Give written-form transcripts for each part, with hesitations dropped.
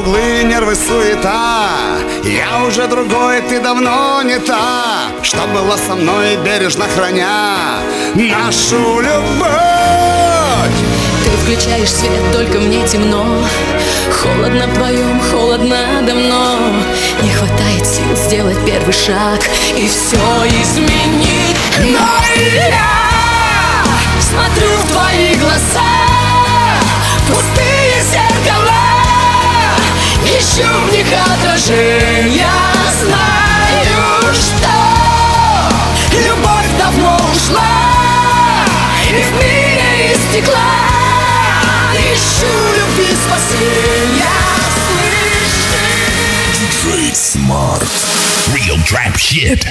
углы, нервы, суета. Я уже другой, ты давно не та, что была со мной, бережно храня нашу любовь. Ты включаешь свет, только мне темно. Холодно вдвоем, холодно давно. Не хватает сил сделать первый шаг и все изменить. Но я смотрю в твои глаза, пустые зеркала, ищу в них отражения. Знаю, что любовь давно ушла, и в мире из стекла ищу любви спасения. DJ Smart. Real trap shit.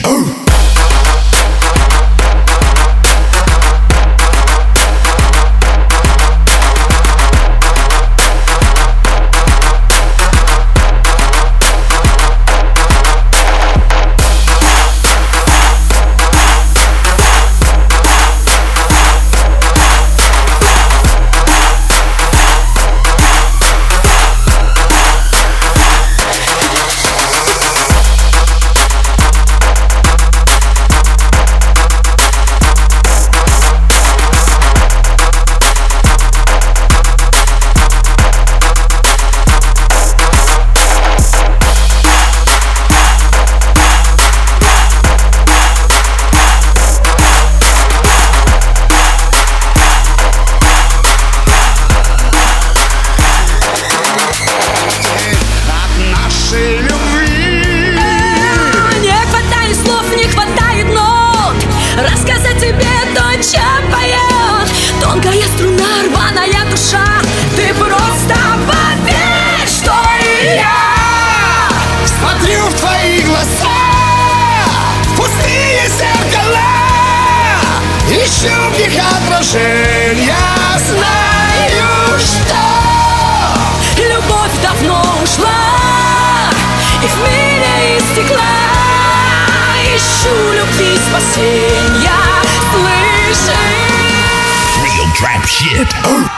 Рассказать тебе то, чем поет тонкая струна, рваная душа. Ты просто поверь, что и я Смотрю в твои глаза, пустые зеркала, ищу в них отражения. знаю, что любовь давно ушла, и в мире из стекла ищу любви спасения. Слышишь? Real trap shit.